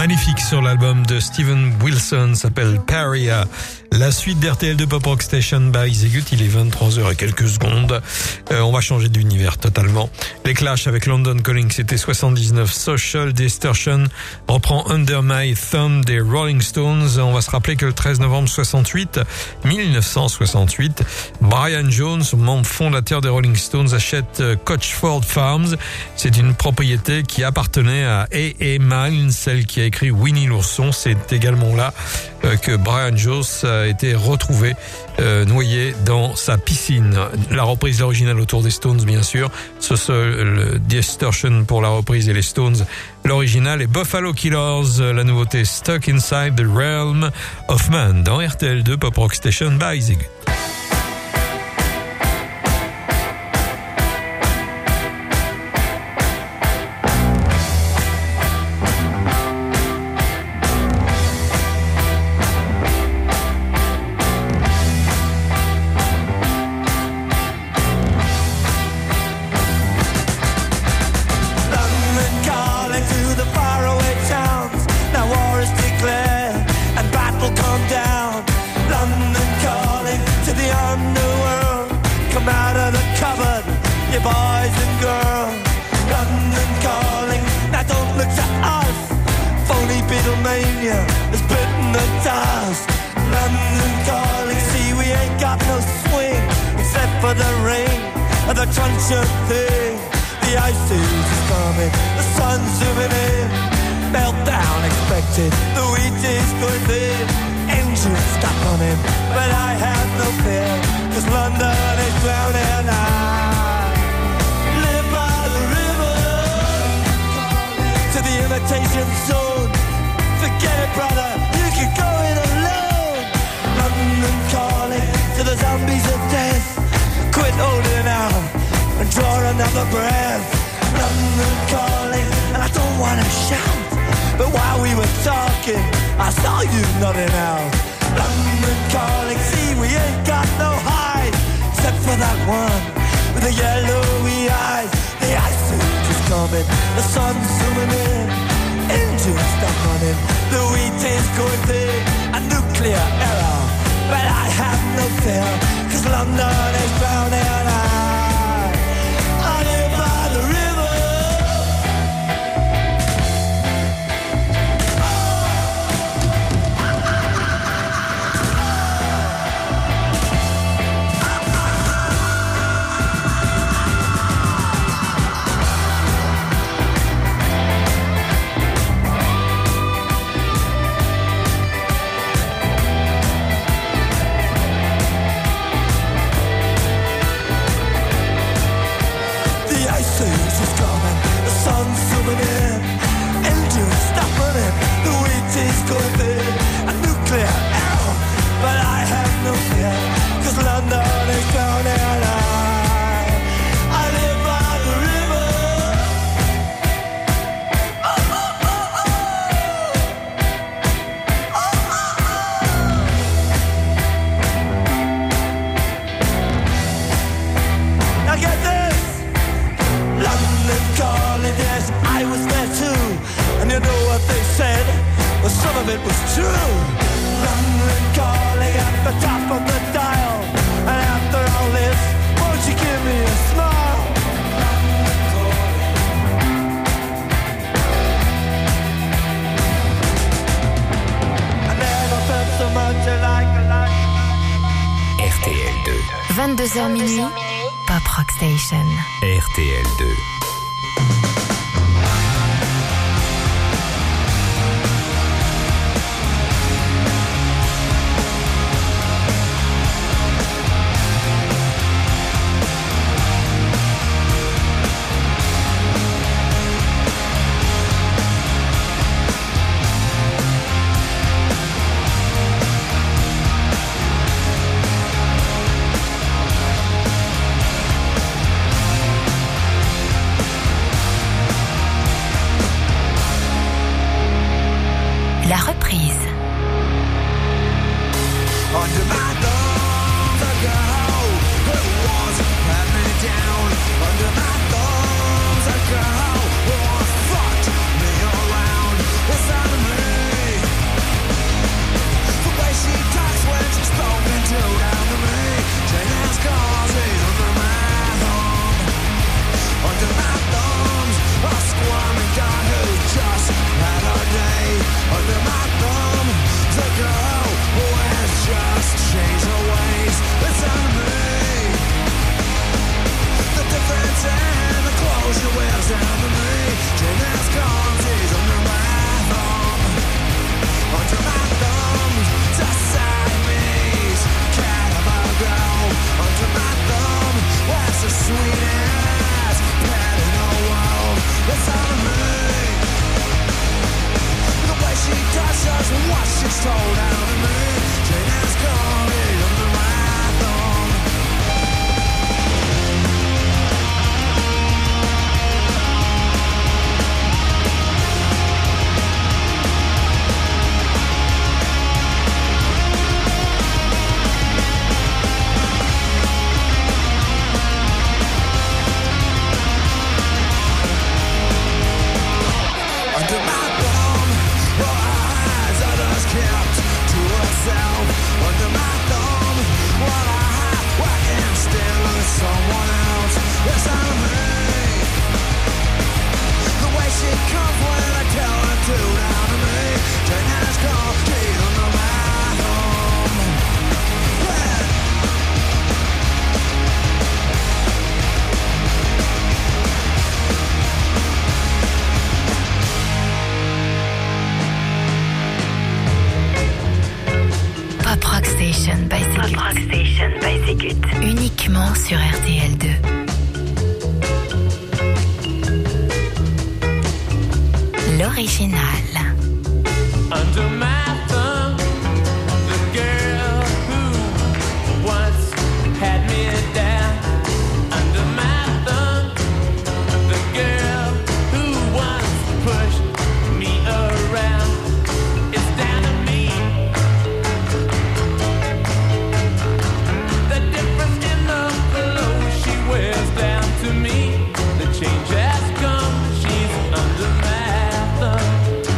Magnifique sur l'album de Steven Wilson, s'appelle Paria. La suite d'RTL de Pop Rock Station by Zegut, il est 23h et quelques secondes. On va changer d'univers totalement. Les Clash avec London Calling, c'était 79. Social Distortion reprend Under My Thumb des Rolling Stones. On va se rappeler que le 13 novembre 1968, Brian Jones, membre fondateur des Rolling Stones, achète Coachford Farms. C'est une propriété qui appartenait à A.A. Milne, celle qui a écrit Winnie l'ourson. C'est également là que Brian Jones a été retrouvé noyé dans sa piscine. La reprise originale autour des Stones, bien sûr. Le Distortion pour la reprise et les Stones. L'original est Buffalo Killers, la nouveauté Stuck Inside the Realm of Man dans RTL2 Pop Rock Station by Zegut. Pop Rock Station. RTL2. La reprise. Fucked me around. It's out of me. Uniquement sur RTL2. L'original. Under my thumb, the girl who once had me down. Under my thumb, the girl who once pushed me around. It's down to me. The difference in the clothes she wears down to me. The change has come. She's under my thumb.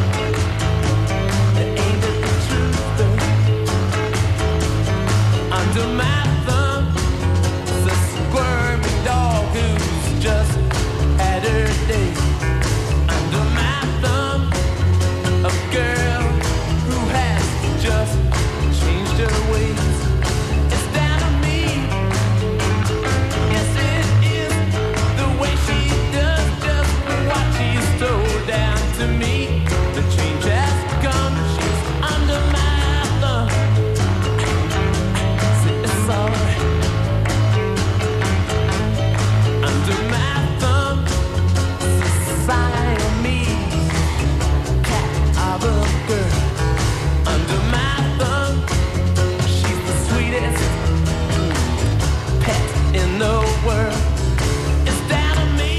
Under my thumb, the squirmy dog who's just had her day. Under my thumb, a girl who has just changed her ways. It's down to me. Yes, it is the way she does just what she's told down to me. The change has come. She's under my thumb. Under my thumb, Siamese cat of a girl. Under my thumb, she's the sweetest pet in the world. It's down to me.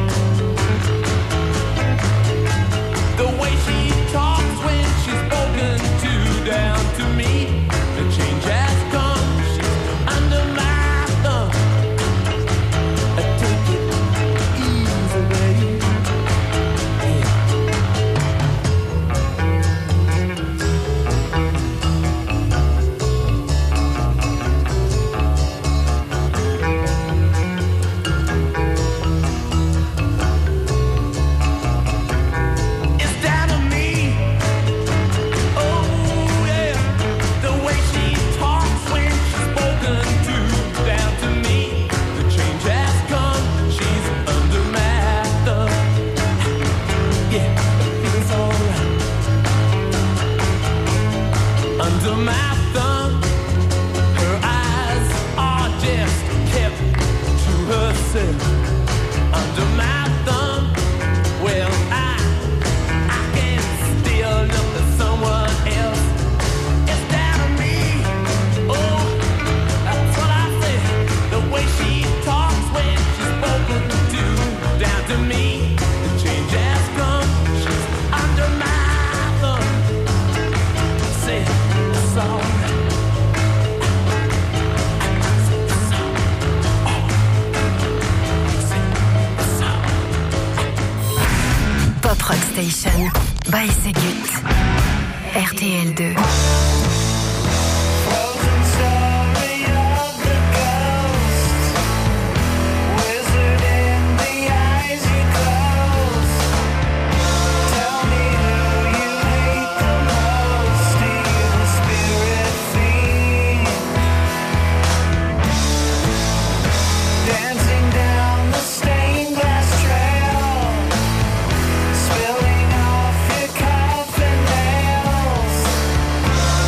The way she talks when she's spoken to down to me. The change has come. She's under my thumb. I take it easy, baby. It's down to me. Oh yeah, the way she talks when she's spoken to down to me. The change has come. She's under my thumb. Yeah, it's alright. Under my thumb, her eyes are just kept to herself. Under my thumb, well I can still look at someone else. It's down to me. Oh, that's what I said. The way she talks when she's spoken to down to me. The change has come. She's under my thumb. Say it's alright. Pop Rock Station by Segut. RTL2. Dancing down the stained glass trail, spilling off your coffin nails.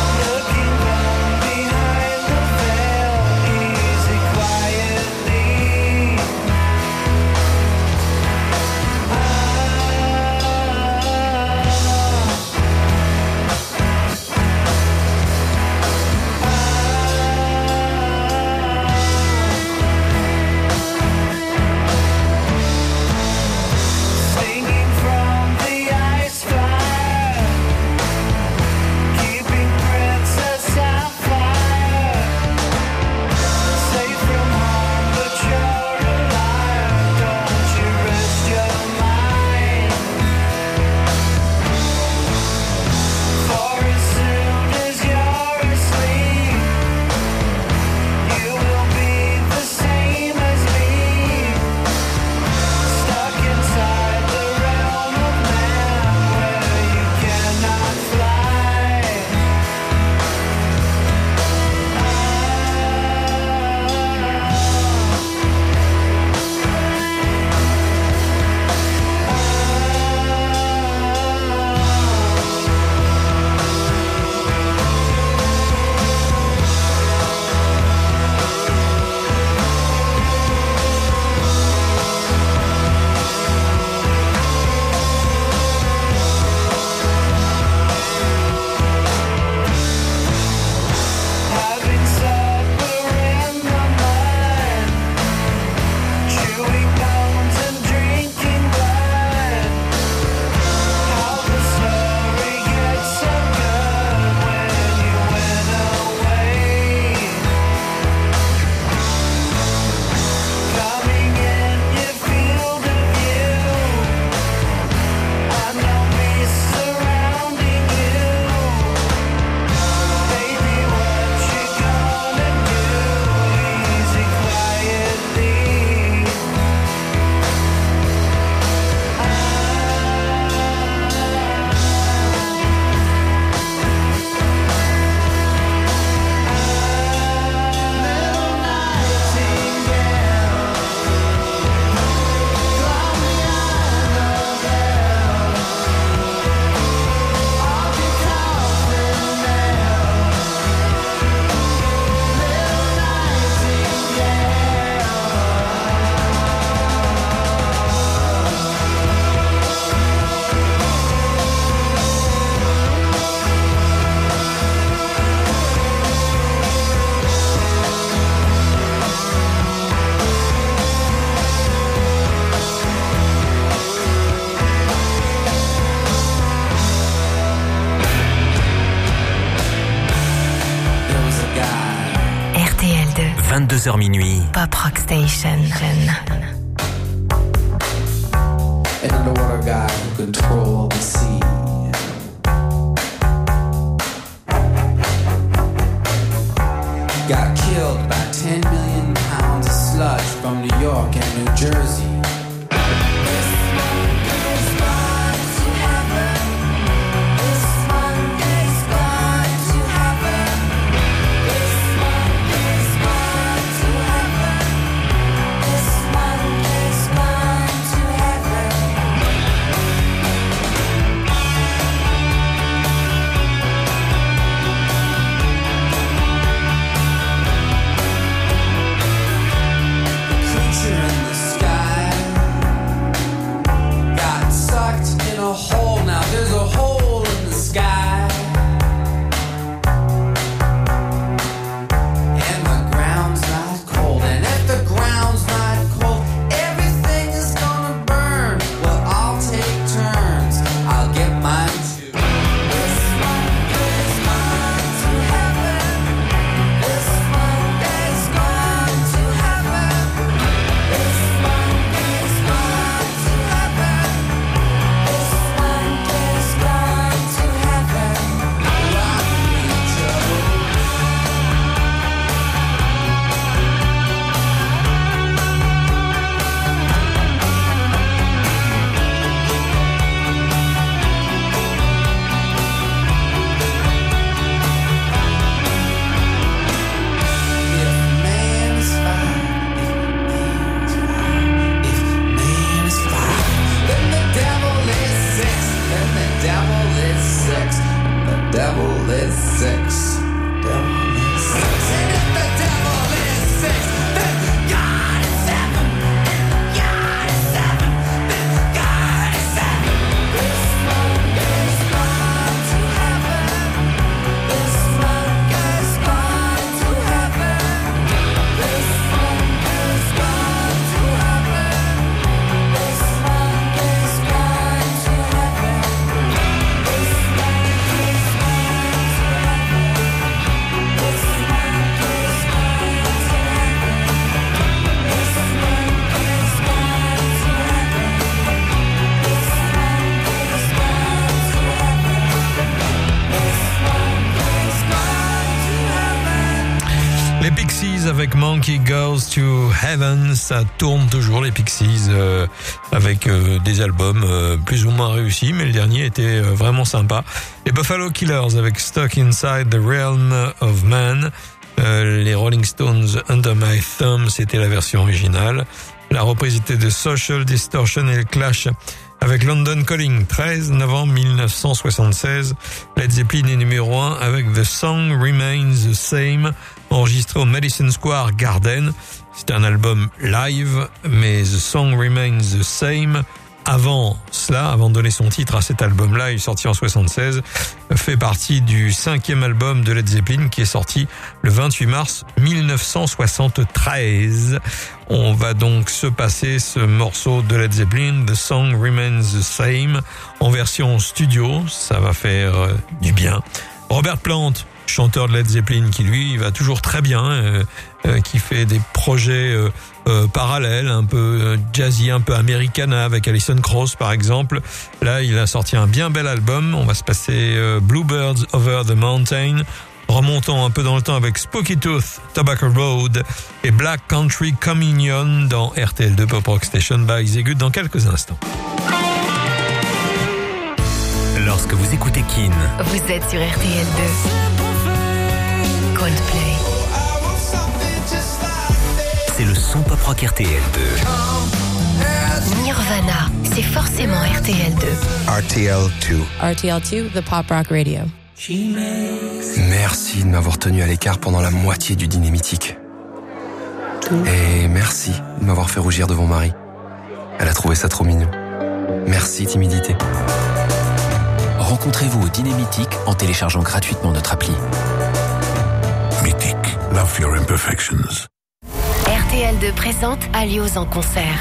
22h minuit. Pop Rock Station. And the water god who control the sea. Got killed by 10 million pounds of sludge from New York and New Jersey. Avec Monkey Goes to Heaven, ça tourne toujours les Pixies avec des albums plus ou moins réussis, mais le dernier était vraiment sympa. Les Buffalo Killers avec Stuck Inside the Realm of Man, les Rolling Stones Under My Thumb, c'était la version originale. La reprise était de Social Distortion et le Clash avec London Calling, 13 novembre 1976. Led Zeppelin est numéro 1 avec The Song Remains the Same, enregistré au Madison Square Garden. C'est un album live, mais The Song Remains the Same, avant cela, avant de donner son titre à cet album-là, il est sorti en 76, fait partie du 5e album de Led Zeppelin qui est sorti le 28 mars 1973. On va donc se passer ce morceau de Led Zeppelin, The Song Remains the Same, en version studio, ça va faire du bien. Robert Plant, chanteur de Led Zeppelin, qui lui va toujours très bien, qui fait des projets parallèles, un peu jazzy, un peu americana, avec Alison Krauss par exemple. Là, il a sorti un bien bel album. On va se passer Bluebirds Over the Mountain, remontant un peu dans le temps avec Spooky Tooth, Tobacco Road et Black Country Communion dans RTL2 Pop Rock Station by Zegut dans quelques instants. Lorsque vous écoutez Kin, Vous êtes sur RTL2. Coldplay. c'est le son Pop Rock RTL2. Nirvana, c'est forcément RTL2. RTL2. RTL2, the Pop Rock Radio. Merci de m'avoir tenu à l'écart pendant la moitié du dîner mythique. Et merci de m'avoir fait rougir devant Marie. Elle a trouvé ça trop mignon. Merci, timidité. Rencontrez-vous au Dîner Mythique en téléchargeant gratuitement notre appli. Mythique, love your imperfections. RTL2 présente Alios en concert.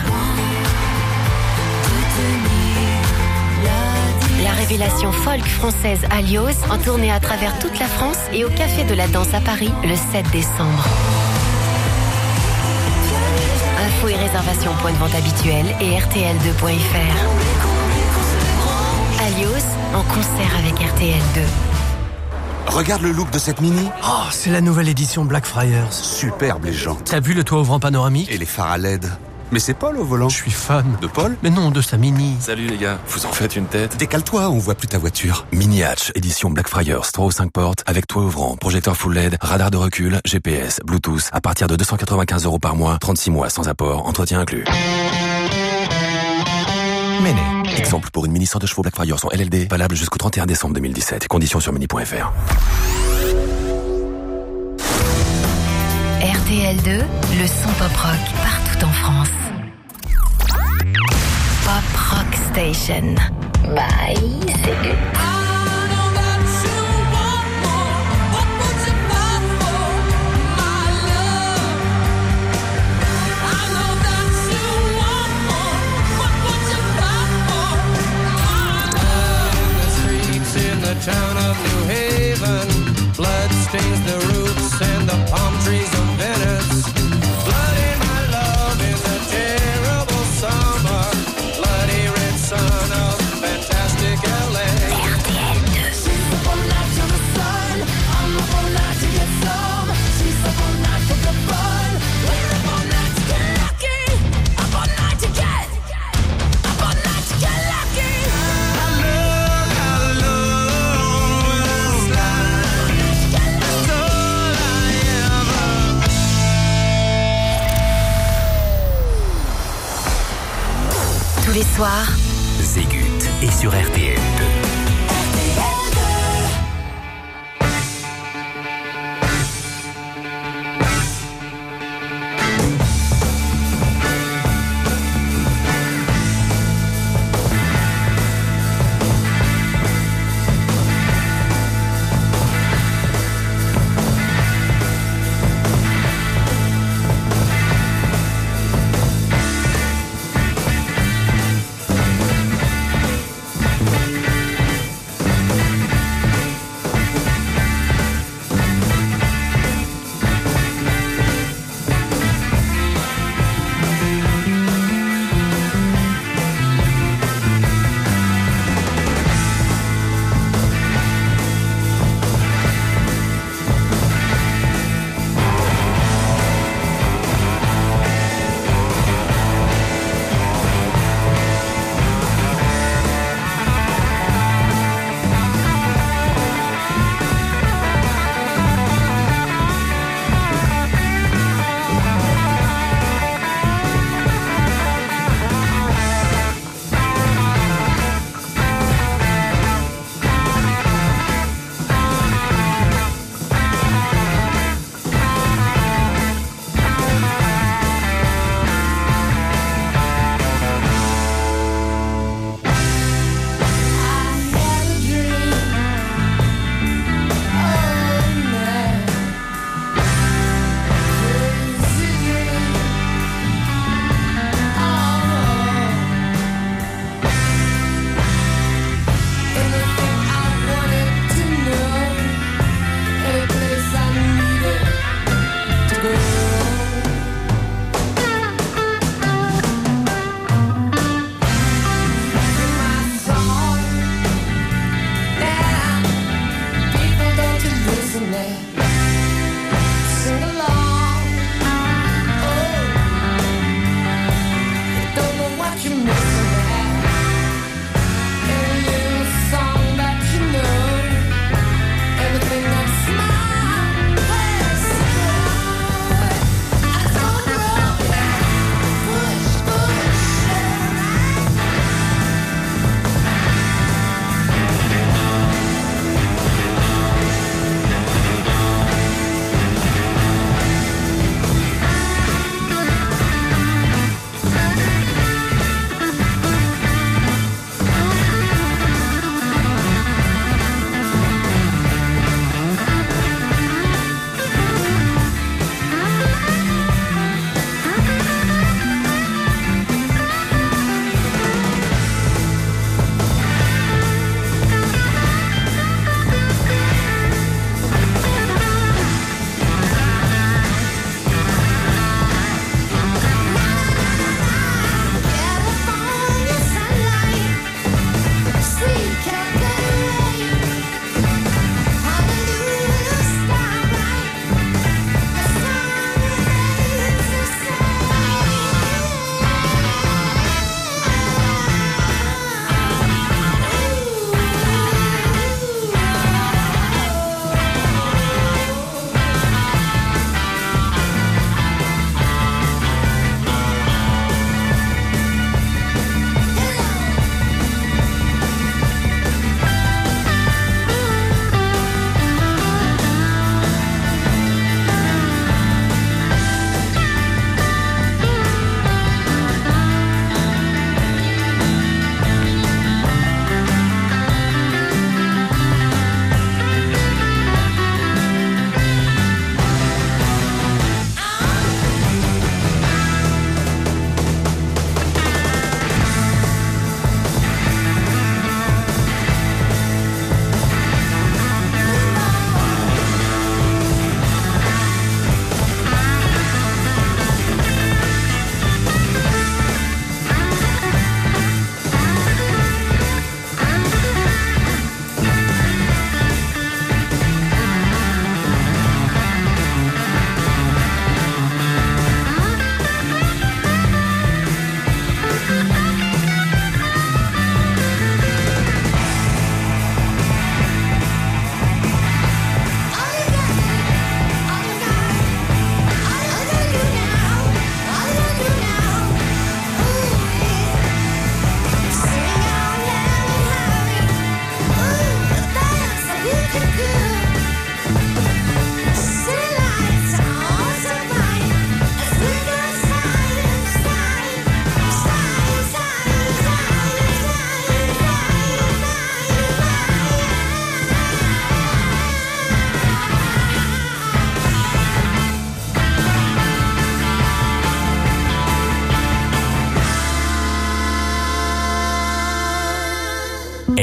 La révélation folk française Alios en tournée à travers toute la France et au Café de la Danse à Paris le 7 décembre. Infos et réservations point de vente habituel et rtl2.fr. Alios en concert avec RTL2. Regarde le look de cette Mini. Oh, c'est la nouvelle édition Blackfriars. Superbe les jantes. T'as vu le toit ouvrant panoramique? Et les phares à LED. Mais c'est Paul au volant. Je suis fan. De Paul? Mais non, de sa Mini. Salut les gars, vous en faites une tête? Décale-toi, on voit plus ta voiture. Mini Hatch, édition Blackfriars, 3 ou 5 portes, avec toit ouvrant, projecteur full LED, radar de recul, GPS, Bluetooth, à partir de 295 € par mois, 36 mois sans apport, entretien inclus. Méné. Exemple pour une Mini 102 chevaux Blackfriars en LLD, valable jusqu'au 31 décembre 2017. Conditions sur mini.fr. RTL2, le son pop-rock partout en France. Pop Rock Station. Bye, c'est good. Town of New Haven, blood stains the roofs and the palm trees of Venice. Blood in my love in the terrible summer, bloody red sun of fantastic LA. RTL2. She's up all night to the sun, I'm up all night to get some. She's up all night for the fun, we're up all night to get lucky. Up all night to get, up all night to get lucky. Tous les soirs, Zégut est sur RTL2.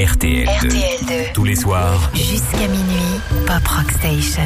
RTL2. RTL2. Tous les soirs. Jusqu'à minuit, Pop Rock Station.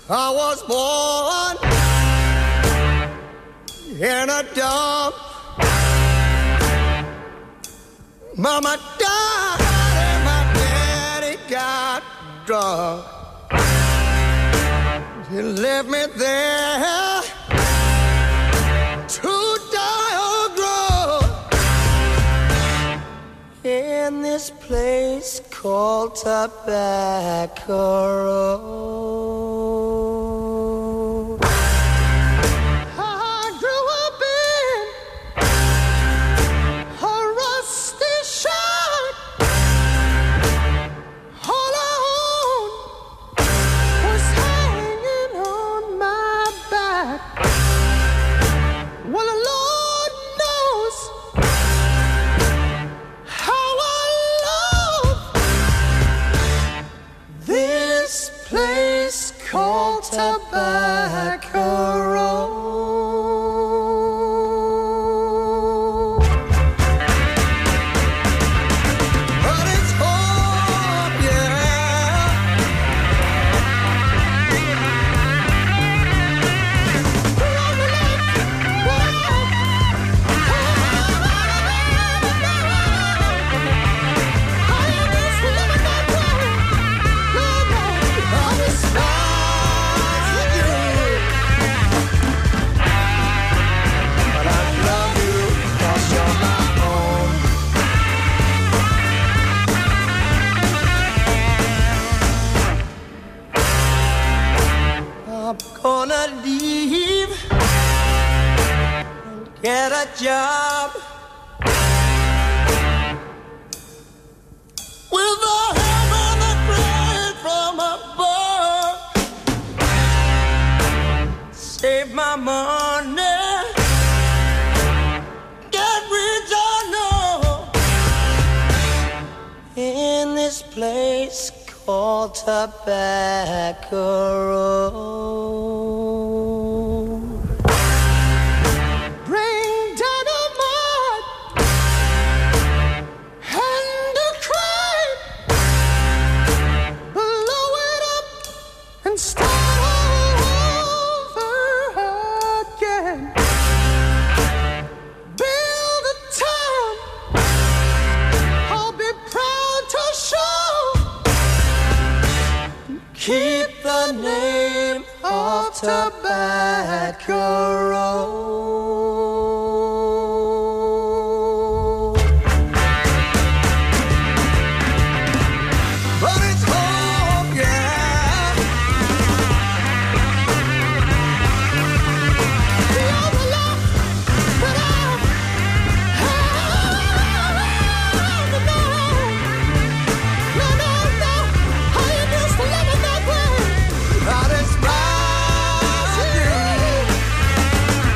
I was born in a dump. Mama died and my daddy got drunk. He left me there to die or grow in this place called Tobacco Road. I grew up in a rusty shack. All I owned was hanging on my back. Well, the Lord knows how I love this place called Tobacco Road. But it's home, I'm gonna leave and get a job with the heaven that rain from above. Save my money, get rich or no, in this place called Tobacco Road. Bring dynamite and a crane, blow it up and start over again. Build a town I'll be proud to show. Keep the name of Tobacco Road. But it's home, yeah. The other love that I had to know. No, I used to love it that way. I despise you.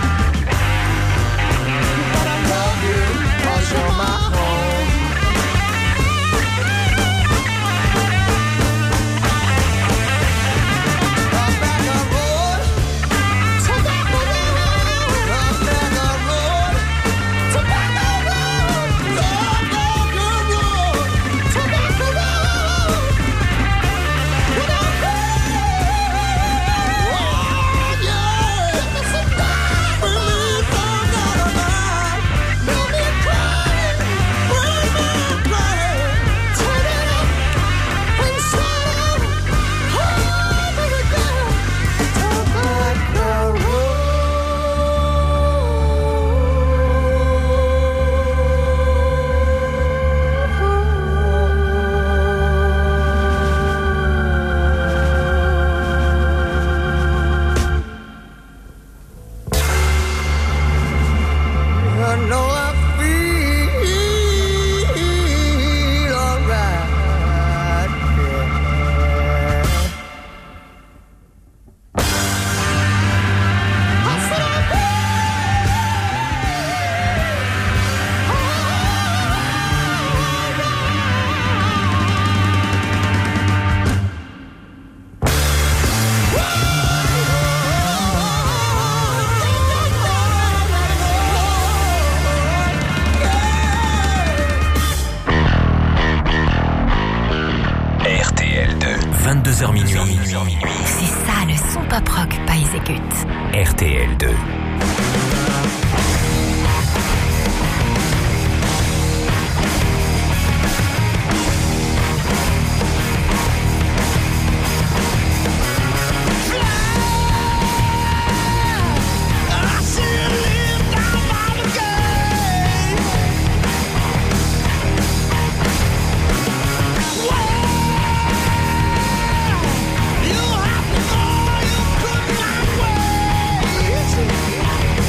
RTL2, 22h minuit. C'est ça le son pop rock pas exécute. RTL2. You have to go, you could not wait.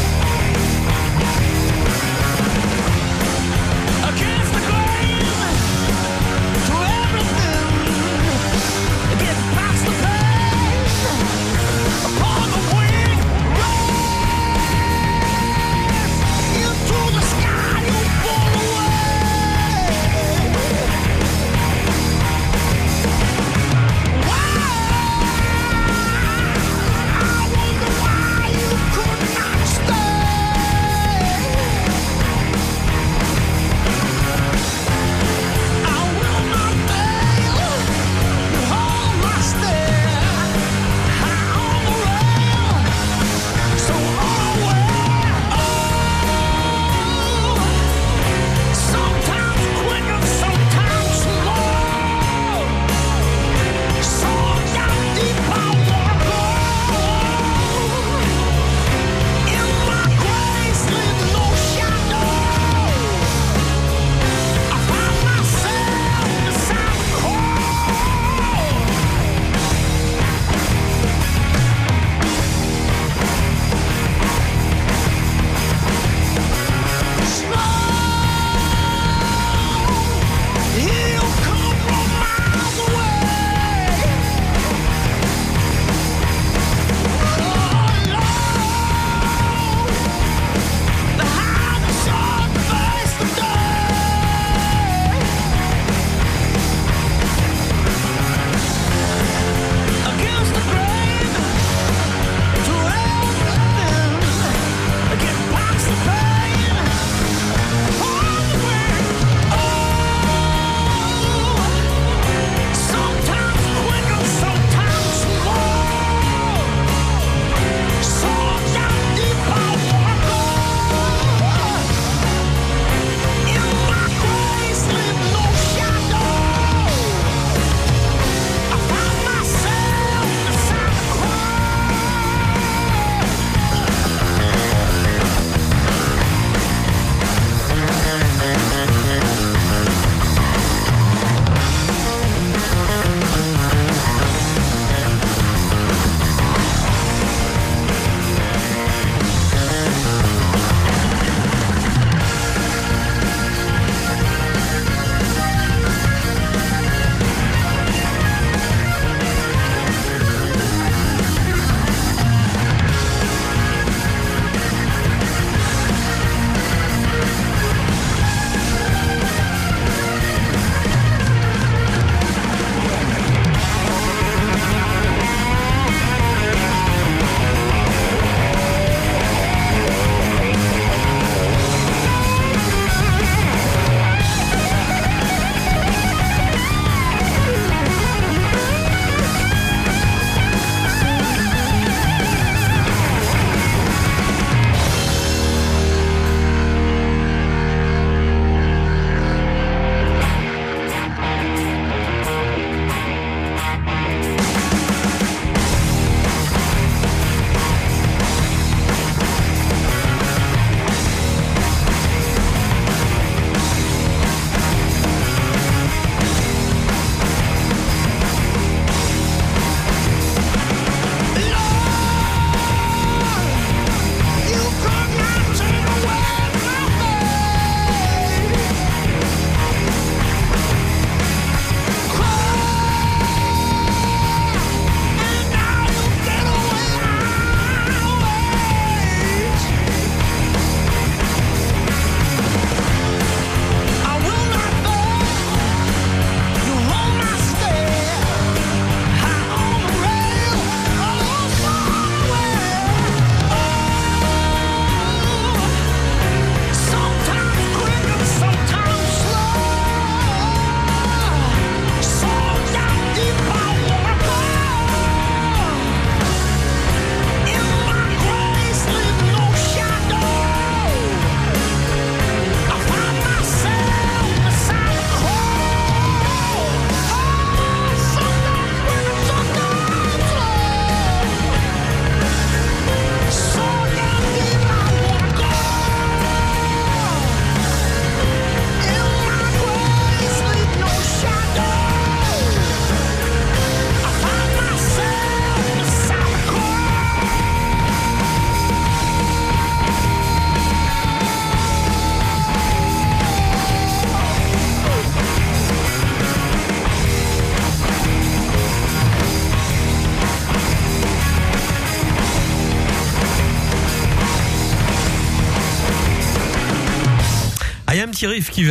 petit riff qui va.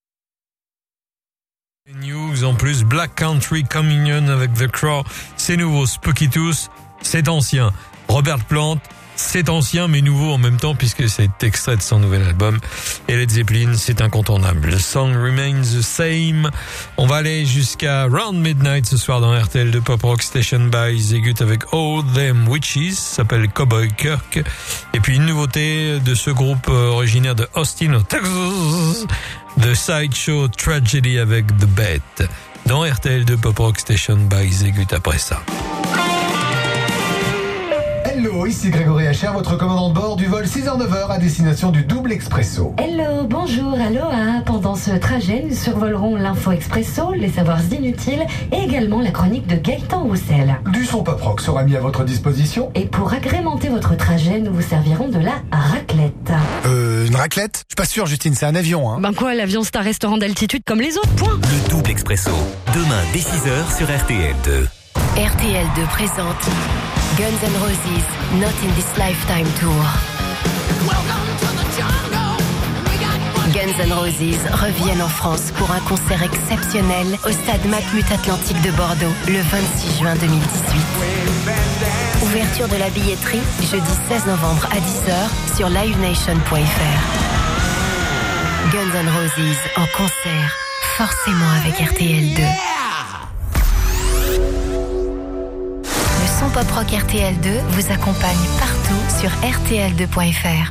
News en plus, Black Country Communion avec The Crow, c'est nouveau. Spooky Tooth, c'est ancien. Robert Plant, c'est ancien mais nouveau en même temps puisque c'est extrait de son nouvel album. Et Led Zeppelin, c'est incontournable. The song remains the same. On va aller jusqu'à Round Midnight ce soir dans RTL de Pop Rock Station by Zegut avec All Them Witches, s'appelle Cowboy Kirk. Et puis une nouveauté de ce groupe originaire de Austin, au Texas, The Sideshow Tragedy avec The Bet. Dans RTL de Pop Rock Station by Zegut après ça. Hello, ici Grégory Hacher, votre commandant de bord du vol 6h-9h à destination du Double Expresso. Hello, bonjour, aloha. Pendant ce trajet, nous survolerons l'Info Expresso, les savoirs inutiles et également la chronique de Gaëtan Roussel. Du son pop rock sera mis à votre disposition. Et pour agrémenter votre trajet, nous vous servirons de la raclette. Une raclette ? Je suis pas sûr, Justine, c'est un avion, hein. Ben quoi, l'avion c'est un restaurant d'altitude comme les autres, point. Le Double Expresso, demain dès 6h sur RTL2. RTL2 présente Guns N' Roses Not in This Lifetime Tour. Guns N' Roses reviennent en France pour un concert exceptionnel au stade Matmut Atlantique de Bordeaux le 26 juin 2018. Ouverture de la billetterie jeudi 16 novembre à 10h sur livenation.fr. Guns N' Roses en concert, forcément avec RTL2. Le son pop rock RTL2 vous accompagne partout sur rtl2.fr.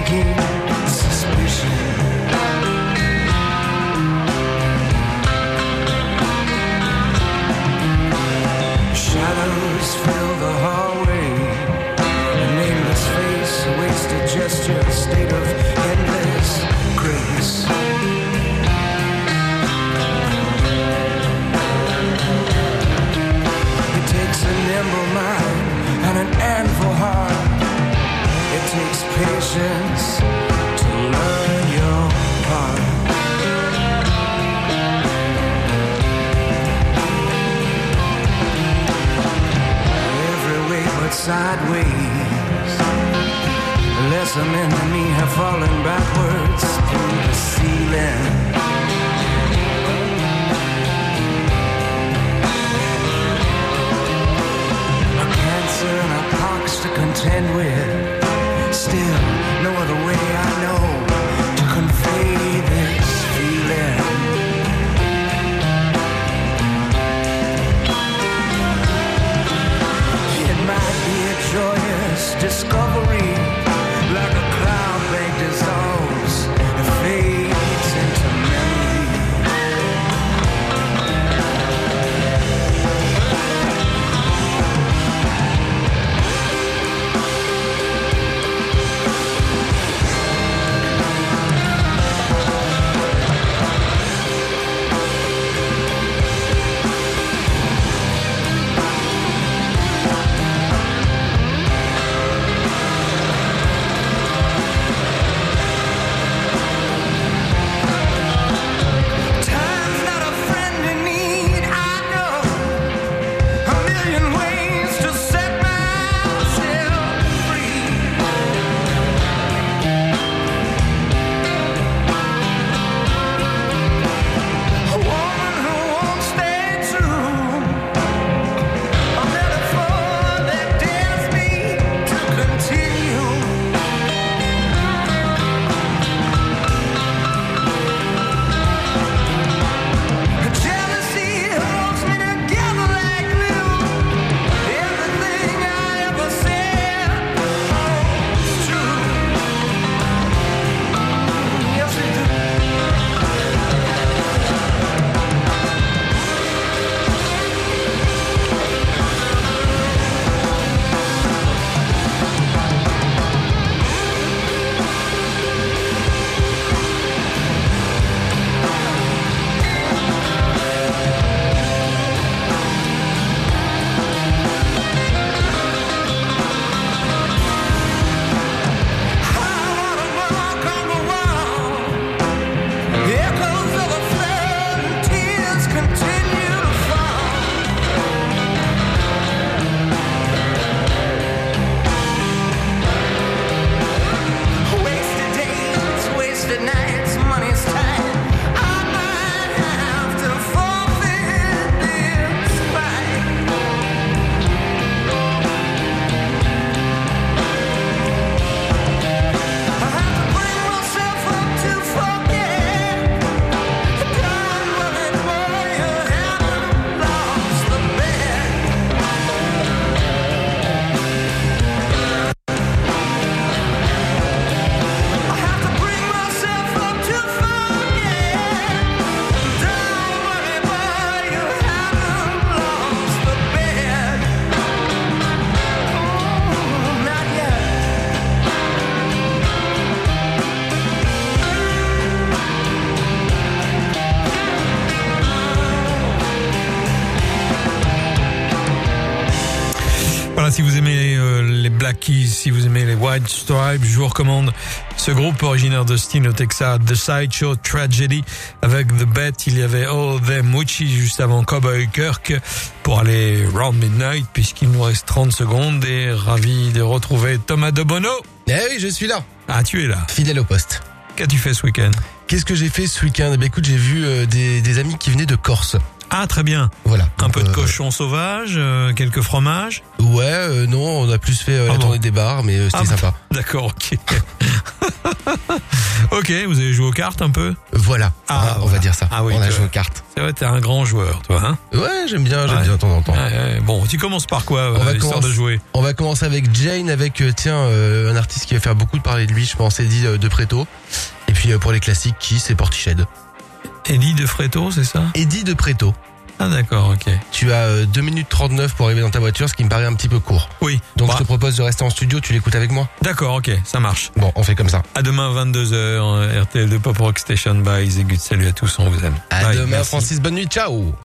sneaking suspicion. Shadows fill the hallway. A nameless face, a wasted gesture, a state of endless grace. It takes a nimble mind and an handful heart. It takes patience to learn your part. Every way but sideways. Lesser men than me have fallen backwards through the ceiling. A cancer and a pox to contend with. Still, no other way I know to convey this feeling. It might be a joyous discovery, like a cloud bank dissolves and fades into memory. Time's not a friend in need, I know. A million ways to set myself free. A woman who won't stay true. A metaphor that dares me to continue. Jealousy holds me together like glue. Everything I ever said holds true. Yes, it do. Echoes of a flood and tears continue to fall. Wasted days, wasted nights, money's tight. I might have to forfeit this fight. I have to bring myself up to forget. Don't worry, boy, you haven't lost the bet. I have to bring myself up to forget. Don't worry, boy, you haven't lost the bet. Oh, not yet. Voilà, si vous aimez les Black Keys, si vous aimez les White Stripes, je vous recommande ce groupe originaire d'Austin au Texas, The Sideshow Tragedy. Avec The Bet, il y avait All Them Witches juste avant Cowboy Kirk pour aller round midnight, puisqu'il nous reste 30 secondes, et ravi de retrouver Thomas De Bono. Eh oui, je suis là. Ah, tu es là. Fidèle au poste. Qu'as-tu fait ce week-end? Qu'est-ce que j'ai fait ce week-end? Eh bien, écoute, j'ai vu des amis qui venaient de Corse. Ah, très bien. Voilà. Un peu de cochon sauvage, quelques fromages. Ouais, non, on a plus fait la tournée des bars, mais c'était sympa. D'accord, ok. Ok, vous avez joué aux cartes un peu? Voilà. Voilà, on va dire ça. Ah oui, on a joué aux cartes. C'est vrai, t'es un grand joueur, toi, hein? Ouais, j'aime bien de temps en temps. Bon, tu commences par quoi, histoire de jouer? On va commencer avec Jane, avec, un artiste qui va faire beaucoup de parler de lui, je pense, Eddie de Preto. Et puis, pour les classiques, c'est Portiched. Eddie de Preto, c'est ça? Eddie de Preto. Ah d'accord, ok. Tu as 2 minutes 39 pour arriver dans ta voiture, ce qui me paraît un petit peu court. Oui. Donc je te propose de rester en studio, tu l'écoutes avec moi? D'accord, ok, ça marche. Bon, on fait comme ça. À demain 22h, RTL de Pop Rock Station. Bye, Zégut, salut à tous, on vous aime. À Bye, demain merci. Francis, bonne nuit, ciao.